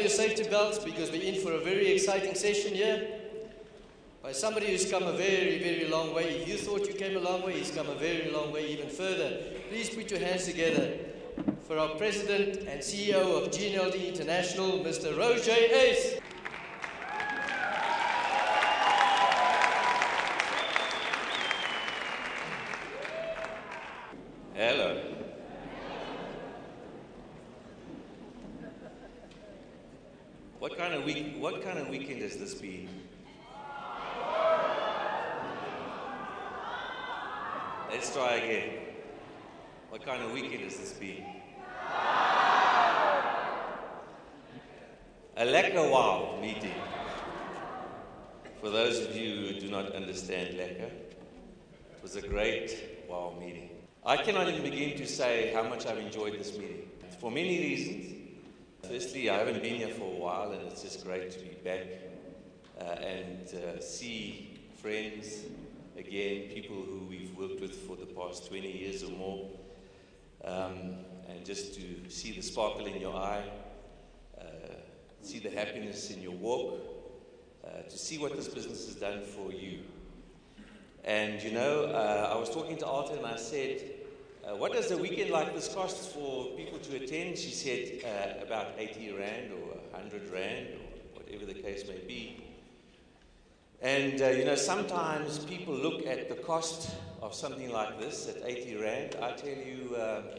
safety belts because we're in for a very exciting session here. By somebody who's come a very, very long way. If you thought you came a long way, he's come a very long way even further. Please put your hands together for our President and CEO of GNLD International, Mr. Roger Uys. Hello. What kind of weekend has this been? Let's try again. What kind of weekend has this been? A lekker wow meeting. For those of you who do not understand lekker, it was a great wow meeting. I cannot even begin to say how much I've enjoyed this meeting. For many reasons. Firstly, I haven't been here for a while, and it's just great to be back and see friends again, people who we've worked with for the past 20 years or more, and just to see the sparkle in your eye, see the happiness in your walk, to see what this business has done for you. And you know, I was talking to Alta and I said, what does a weekend like this cost for people to attend? She said about 80 Rand or 100 Rand or whatever the case may be. And you know, sometimes people look at the cost of something like this at 80 Rand. I tell you,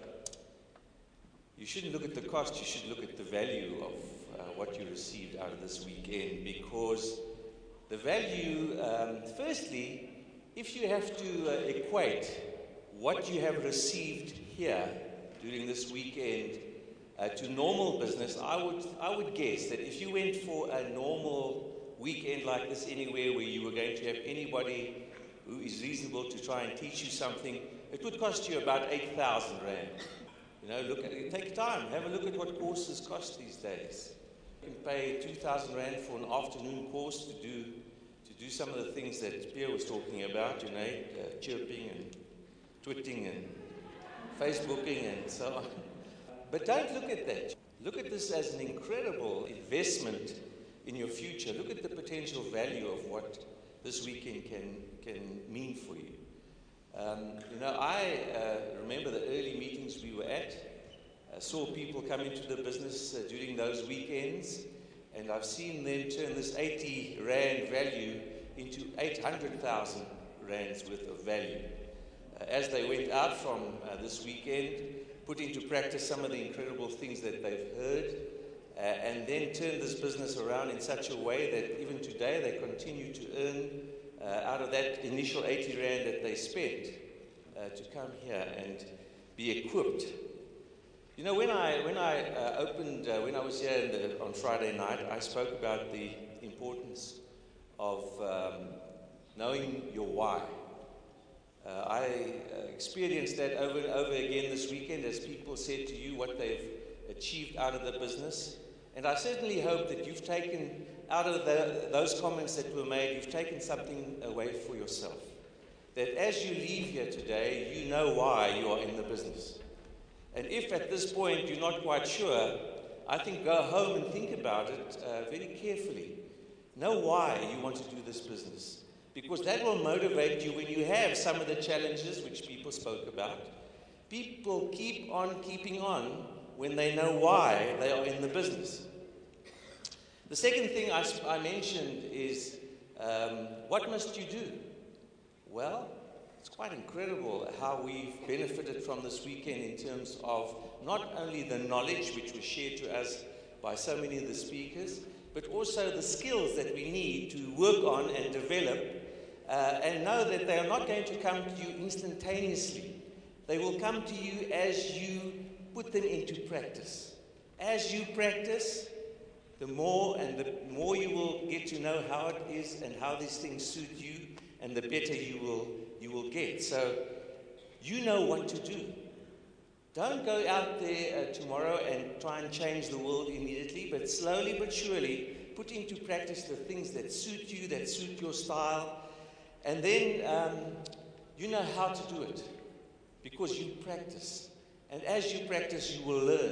you shouldn't look at the cost, you should look at the value of what you received out of this weekend, because the value, firstly, if you have to equate what you have received here during this weekend to normal business, I would guess that if you went for a normal weekend like this anywhere where you were going to have anybody who is reasonable to try and teach you something, it would cost you about 8,000 Rand. You know, look at it, take time, have a look at what courses cost these days. You can pay 2,000 Rand for an afternoon course to do some of the things that Pierre was talking about, you know, chirping and twitting and Facebooking and so on. But don't look at that. Look at this as an incredible investment in your future. Look at the potential value of what this weekend can mean for you. You know, I remember the early meetings we were at. I saw people come into the business during those weekends, and I've seen them turn this 80 Rand value into 800,000 Rands worth of value. As they went out from this weekend, put into practice some of the incredible things that they've heard, and then turned this business around in such a way that even today they continue to earn out of that initial 80 Rand that they spent to come here and be equipped. You know, when I was here on Friday night, I spoke about the importance of knowing your why. I experienced that over and over again this weekend as people said to you what they've achieved out of the business. And I certainly hope that you've taken, out of those comments that were made, you've taken something away for yourself. That as you leave here today, you know why you are in the business. And if at this point you're not quite sure, I think go home and think about it very carefully. Know why you want to do this business. Because that will motivate you when you have some of the challenges which people spoke about. People keep on keeping on when they know why they are in the business. The second thing I mentioned is, what must you do? Well, it's quite incredible how we've benefited from this weekend in terms of not only the knowledge which was shared to us by so many of the speakers, but also the skills that we need to work on and develop, and know that they are not going to come to you instantaneously. They will come to you as you put them into practice. As you practice, the more you will get to know how it is and how these things suit you, and the better you will get. So you know what to do. Don't go out there tomorrow and try and change the world immediately, but slowly but surely put into practice the things that suit you, that suit your style, and then you know how to do it because you practice. And as you practice, you will learn.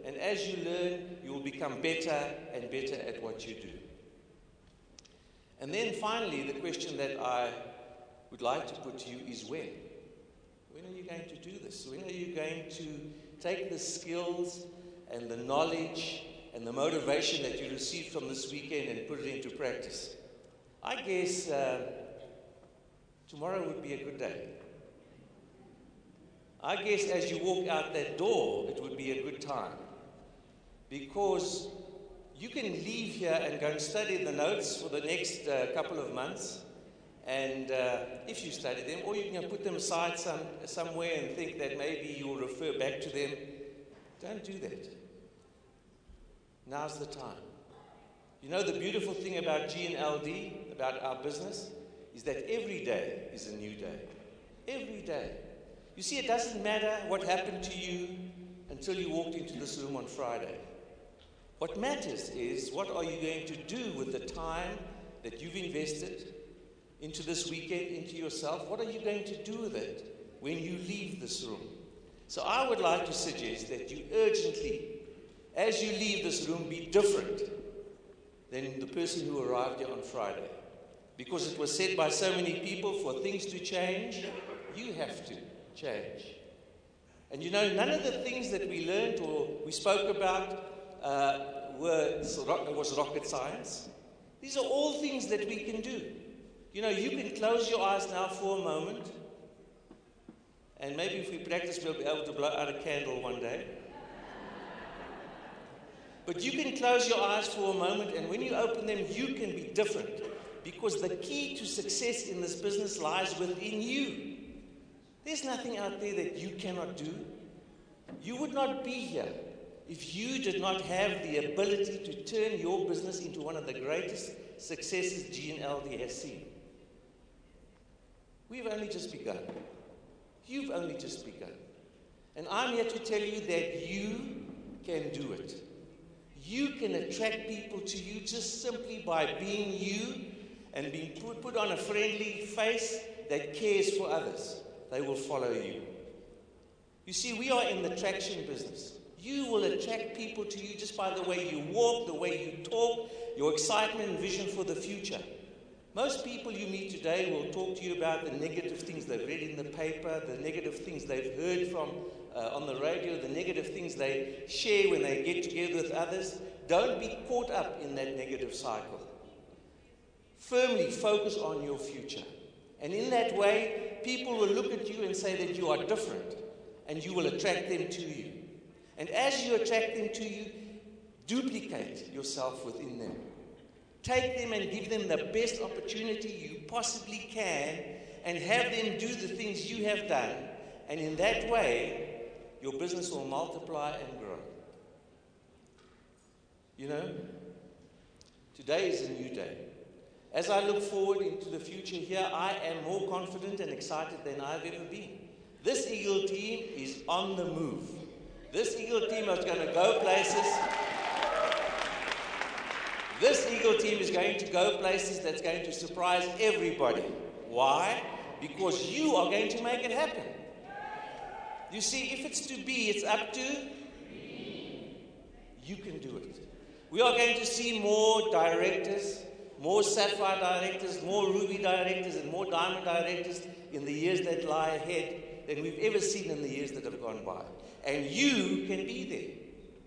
And as you learn, you will become better and better at what you do. And then finally, the question that I would like to put to you is when? When are you going to do this? When are you going to take the skills and the knowledge and the motivation that you received from this weekend and put it into practice? I guess tomorrow would be a good day. I guess as you walk out that door, it would be a good time. Because you can leave here and go and study the notes for the next couple of months. And if you study them, or you can put them aside somewhere and think that maybe you'll refer back to them. Don't do that. Now's the time. You know, the beautiful thing about G&LD, about our business, is that every day is a new day. Every day. You see, it doesn't matter what happened to you until you walked into this room on Friday. What matters is, what are you going to do with the time that you've invested into this weekend, into yourself? What are you going to do with it when you leave this room? So I would like to suggest that you urgently, as you leave this room, be different than the person who arrived here on Friday. Because it was said by so many people, for things to change, you have to change. And you know, none of the things that we learned or we spoke about was rocket science. These are all things that we can do. You know, you can close your eyes now for a moment, and maybe if we practice, we'll be able to blow out a candle one day. But you can close your eyes for a moment, and when you open them, you can be different. Because the key to success in this business lies within you. There's nothing out there that you cannot do. You would not be here if you did not have the ability to turn your business into one of the greatest successes G&LD has seen. We've only just begun. You've only just begun. And I'm here to tell you that you can do it. You can attract people to you just simply by being you and being put on a friendly face that cares for others. They will follow you. You see, we are in the traction business. You will attract people to you just by the way you walk, the way you talk, your excitement and vision for the future. Most people you meet today will talk to you about the negative things they've read in the paper, the negative things they've heard from on the radio, the negative things they share when they get together with others. Don't be caught up in that negative cycle. Firmly focus on your future. And in that way, people will look at you and say that you are different, and you will attract them to you. And as you attract them to you, duplicate yourself within them. Take them and give them the best opportunity you possibly can, and have them do the things you have done. And in that way, your business will multiply and grow. You know, today is a new day. As I look forward into the future here, I am more confident and excited than I've ever been. This Eagle team is on the move. This Eagle team is going to go places. This Eagle team is going to go places that's going to surprise everybody. Why? Because you are going to make it happen. You see, if it's to be, it's up to you can do it. We are going to see more directors, more Sapphire directors, more Ruby directors, and more Diamond directors in the years that lie ahead than we've ever seen in the years that have gone by. And you can be there.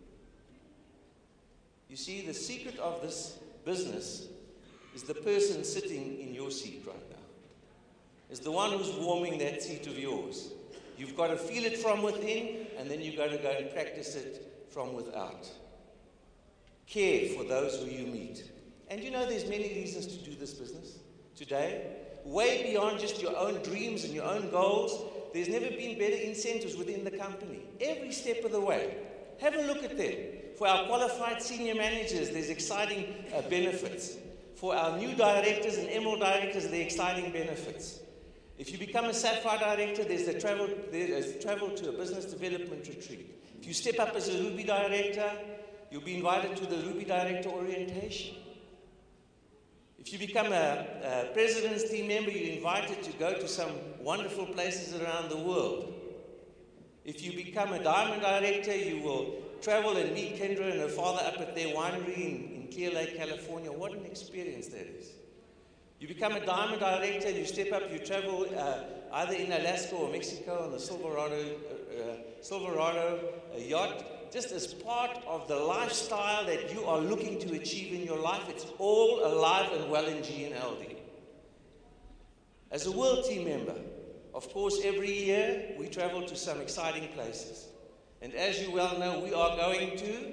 You see, the secret of this business is the person sitting in your seat right now. It's the one who's warming that seat of yours. You've got to feel it from within, and then you've got to go and practice it from without. Care for those who you meet. And you know, there's many reasons to do this business today. Way beyond just your own dreams and your own goals, there's never been better incentives within the company. Every step of the way. Have a look at them. For our qualified senior managers, there's exciting benefits. For our new directors and emerald directors, there are exciting benefits. If you become a Sapphire director, there's travel to a business development retreat. If you step up as a Ruby director, you'll be invited to the Ruby director orientation. If you become a president's team member, you're invited to go to some wonderful places around the world. If you become a diamond director, you will travel and meet Kendra and her father up at their winery in Clear Lake, California. What an experience that is. You become a diamond director and you step up, you travel either in Alaska or Mexico on the Silverado yacht, just as part of the lifestyle that you are looking to achieve in your life. It's all alive and well in GNLD. As a World Team member, of course, every year we travel to some exciting places. And as you well know, we are going to,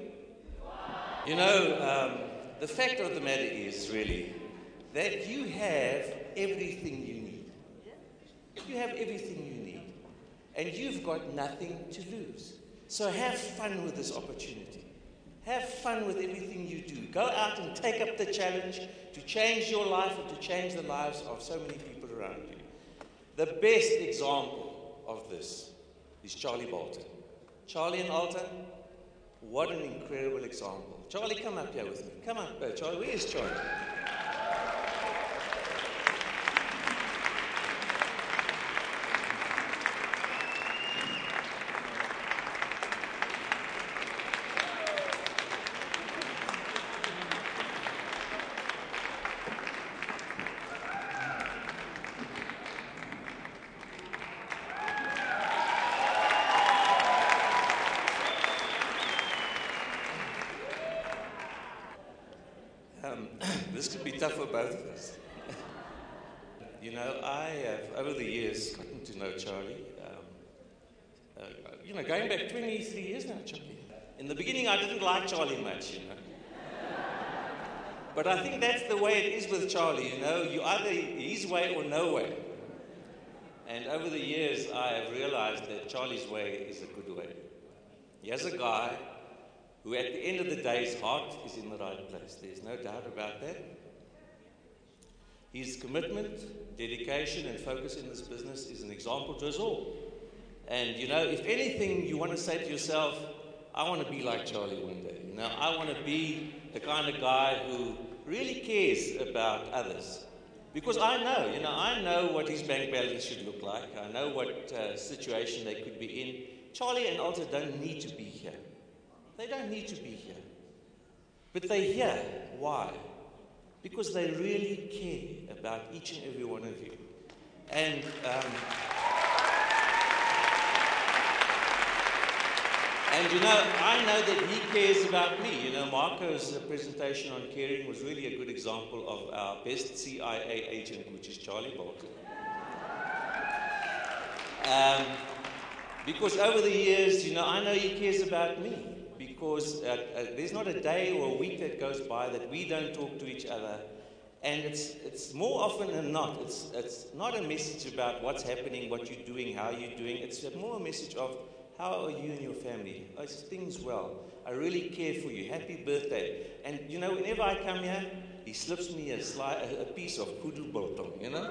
the fact of the matter is really that you have everything you need. You have everything you need. And you've got nothing to lose. So have fun with this opportunity. Have fun with everything you do. Go out and take up the challenge to change your life and to change the lives of so many people around you. The best example of this is Charlie Bolton. Charlie and Alton, what an incredible example. Charlie, come up here with me. Come up, Charlie. Where is Charlie? This could be tough for both of us. I have, over the years, gotten to know Charlie. Going back 23 years now, Charlie. In the beginning, I didn't like Charlie much, But I think that's the way it is with Charlie, You either his way or no way. And over the years, I have realized that Charlie's way is a good way. He has a guy who at the end of the day, his heart is in the right place. There's no doubt about that. His commitment, dedication, and focus in this business is an example to us all. And, if anything, you want to say to yourself, I want to be like Charlie one day. I want to be the kind of guy who really cares about others. Because I know what his bank balance should look like. I know what situation they could be in. Charlie and Alta don't need to be here. They don't need to be here. But they're here. Why? Because they really care about each and every one of you. And I know that he cares about me. Marco's presentation on caring was really a good example of our best CIA agent, which is Charlie Bolton. Because over the years, I know he cares about me. Because there's not a day or a week that goes by that we don't talk to each other. And it's more often than not, it's not a message about what's happening, what you're doing, how you're doing. It's more a message of, how are you and your family? Is things well? I really care for you. Happy birthday. And, whenever I come here, he slips me a piece of kudu biltong,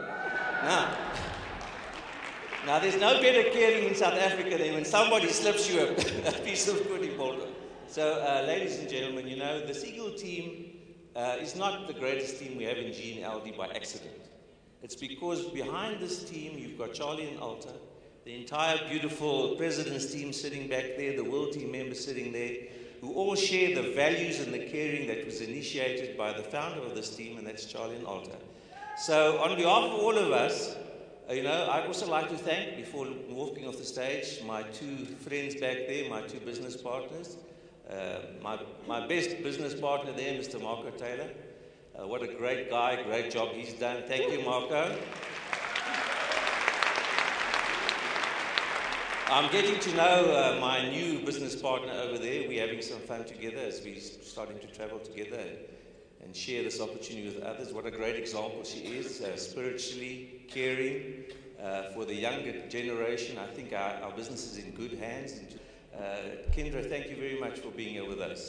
Now, there's no better caring in South Africa than when somebody slips you a piece of kudu biltong. So, ladies and gentlemen, the Seagull team is not the greatest team we have in GNLD by accident. It's because behind this team, you've got Charlie and Alta, the entire beautiful president's team sitting back there, the World Team members sitting there, who all share the values and the caring that was initiated by the founder of this team, and that's Charlie and Alta. So, on behalf of all of us, I'd also like to thank, before walking off the stage, my two friends back there, my two business partners. My best business partner there, Mr. Marco Taylor. What a great guy, great job he's done. Thank you, Marco. I'm getting to know my new business partner over there. We're having some fun together as we're starting to travel together and share this opportunity with others. What a great example she is, spiritually caring for the younger generation. I think our business is in good hands. Kendra, thank you very much for being here with us.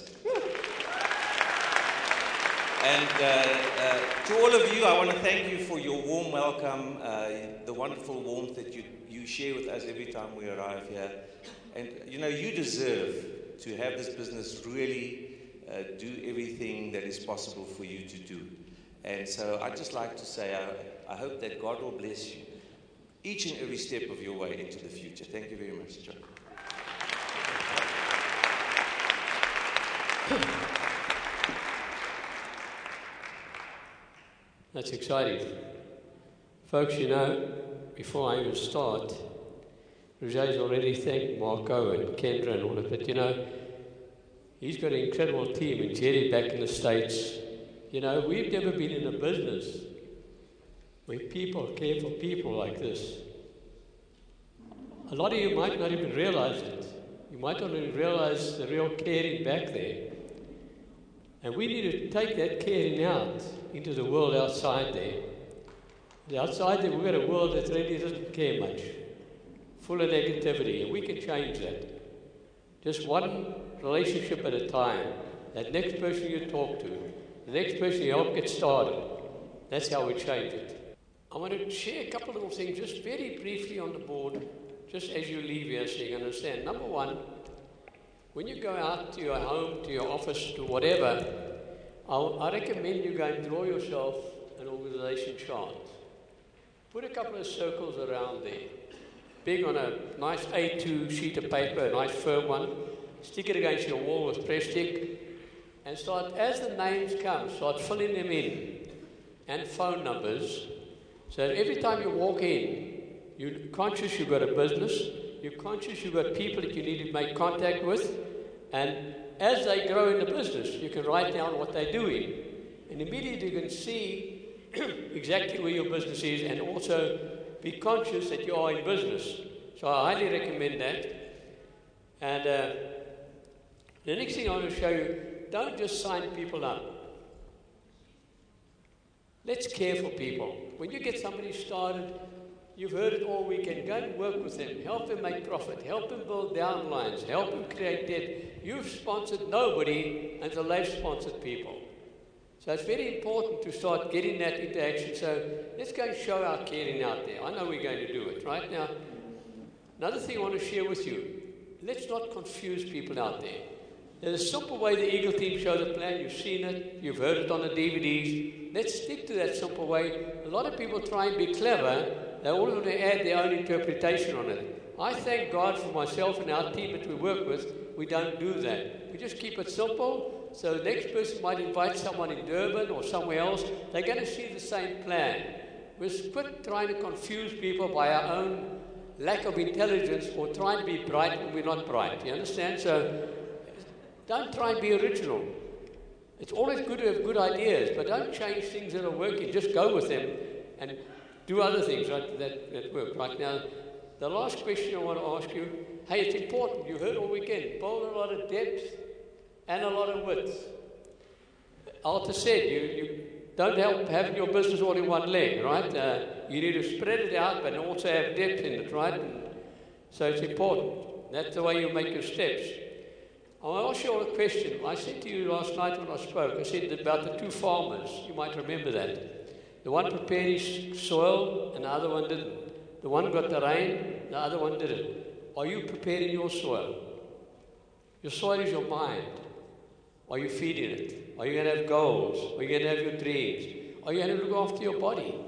And to all of you, I want to thank you for your warm welcome, the wonderful warmth that you share with us every time we arrive here. And, you deserve to have this business really do everything that is possible for you to do. And so I'd just like to say, I hope that God will bless you each and every step of your way into the future. Thank you very much, John. That's exciting. Folks, you know, before I even start, Roger's already thanked Marco and Kendra and all of it. You know, he's got an incredible team, and Jerry back in the States. You know, we've never been in a business where people care for people like this. A lot of you might not even realize it. You might not even realize the real caring back there. And we need to take that caring out into the world outside there. The outside there, we've got a world that really doesn't care much, full of negativity, and we can change that. Just one relationship at a time. That next person you talk to, the next person you help get started. That's how we change it. I want to share a couple of little things just very briefly on the board, just as you leave here so you can understand. Number one, when you go out to your home, to your office, to whatever, I recommend you go and draw yourself an organization chart. Put a couple of circles around there. Big on a nice A2 sheet of paper, a nice firm one. Stick it against your wall with press stick. And start, as the names come, start filling them in. And phone numbers. So that every time you walk in, you're conscious you've got a business. You're conscious you've got people that you need to make contact with. And as they grow in the business, you can write down what they're doing. And immediately you can see exactly where your business is, and also be conscious that you are in business. So I highly recommend that. And the next thing I want to show you, don't just sign people up. Let's care for people. When you get somebody started, you've heard it all weekend. Go and work with them. Help them make profit. Help them build downlines. Help them create debt. You've sponsored nobody until they've sponsored people. So it's very important to start getting that into action. So let's go and show our caring out there. I know we're going to do it. Right now, another thing I want to share with you. Let's not confuse people out there. There's a simple way the Eagle team show the plan. You've seen it. You've heard it on the DVDs. Let's stick to that simple way. A lot of people try and be clever. They all want to add their own interpretation on it. I thank God for myself and our team that we work with. We don't do that. We just keep it simple. So the next person might invite someone in Durban or somewhere else. They're going to see the same plan. We quit trying to confuse people by our own lack of intelligence or trying to be bright when we're not bright. You understand? So don't try and be original. It's always good to have good ideas, but don't change things that are working. Just go with them and do other things that work. Right now, the last question I want to ask you, hey, it's important. You heard all weekend. Build a lot of depth and a lot of width. Alta said, you don't help having your business all in one leg, right? You need to spread it out, but also have depth in it, right? And so it's important. That's the way you make your steps. I want to ask you all a question. I said to you last night when I spoke, I said about the two farmers. You might remember that. The one prepared his soil and the other one didn't. The one got the rain, the other one didn't. Are you preparing your soil? Your soil is your mind. Are you feeding it? Are you going to have goals? Are you going to have your dreams? Are you going to look after your body?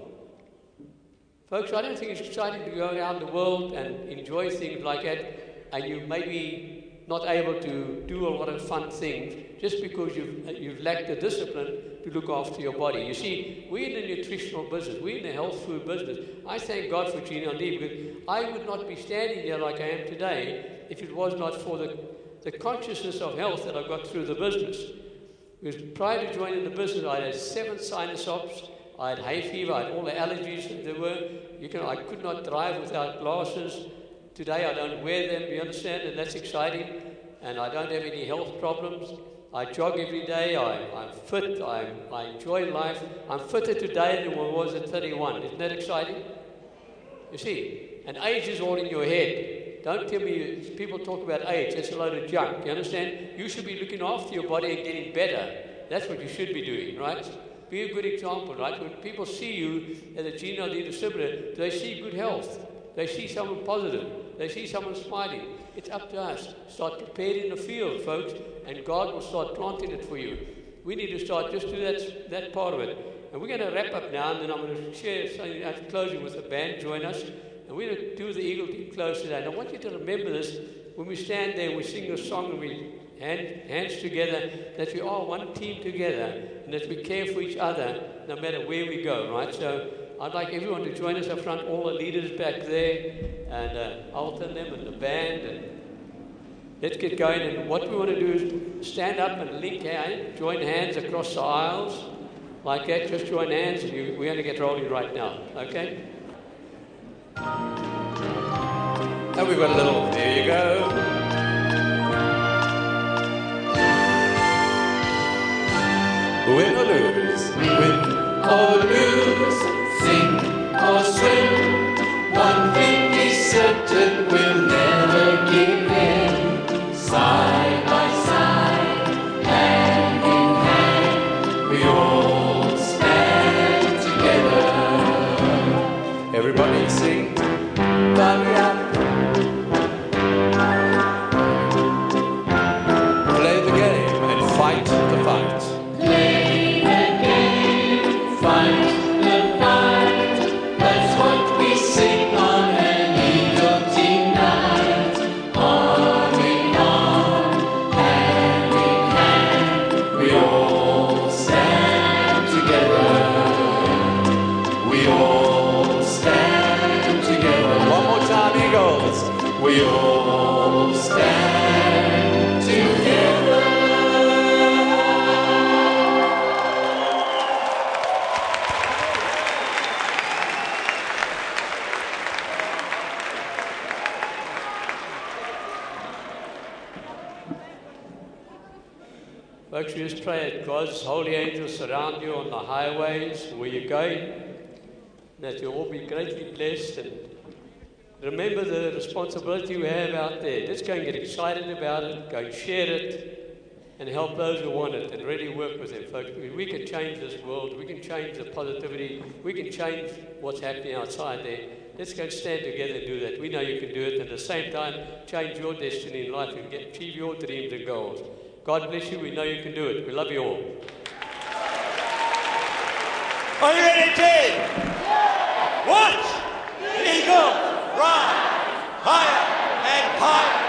Folks, I don't think it's exciting to go around the world and enjoy things like that, and you maybe not able to do a lot of fun things just because you've lacked the discipline to look after your body. You see, we're in the nutritional business. We're in the health food business. I thank God for Gina Lee, because I would not be standing here like I am today if it was not for the consciousness of health that I got through the business. Because prior to joining the business, I had 7 sinus ops, I had hay fever, I had all the allergies that there were. I could not drive without glasses. Today I don't wear them, you understand, and that's exciting. And I don't have any health problems. I jog every day, I'm fit, I enjoy life. I'm fitter today than I was at 31. Isn't that exciting? You see, and age is all in your head. Don't tell me, people talk about age, that's a load of junk, you understand? You should be looking after your body and getting better. That's what you should be doing, right? Be a good example, right? When people see you as a Gina Lee distributor, they see good health. They see someone positive. They see someone smiling. It's up to us. Start preparing the field, folks, and God will start planting it for you. We need to start just do that part of it. And we're going to wrap up now, and then I'm going to share something after closing with the band. Join us. And we're going to do the Eagle Team close today. And I want you to remember this. When we stand there and we sing this song and we hands together, that we are one team together, and that we care for each other no matter where we go, right? So I'd like everyone to join us up front, all the leaders back there, and Alton them and the band, and let's get going. And what we want to do is stand up and link hands, join hands across the aisles, like that. Just join hands, and we're going to get rolling right now, okay? And we've got a little, there you go. Win or lose, sink or swim. One thing is certain, we'll never give in. Side by side, hand in hand, we all stand together. Everybody sing, Bobby up. Play the game and fight the fight. We all stand together. Folks, we just pray that God's holy angels surround you on the highways where you're going, that you'll all be greatly blessed, and remember the responsibility we have out there. Let's go and get excited about it, go and share it, and help those who want it, and really work with them, folks. We can change this world. We can change the positivity. We can change what's happening outside there. Let's go and stand together and do that. We know you can do it, and at the same time, change your destiny in life and achieve your dreams and goals. God bless you. We know you can do it. We love you all. Are you ready, team? Watch! Eagle! Rise higher and higher.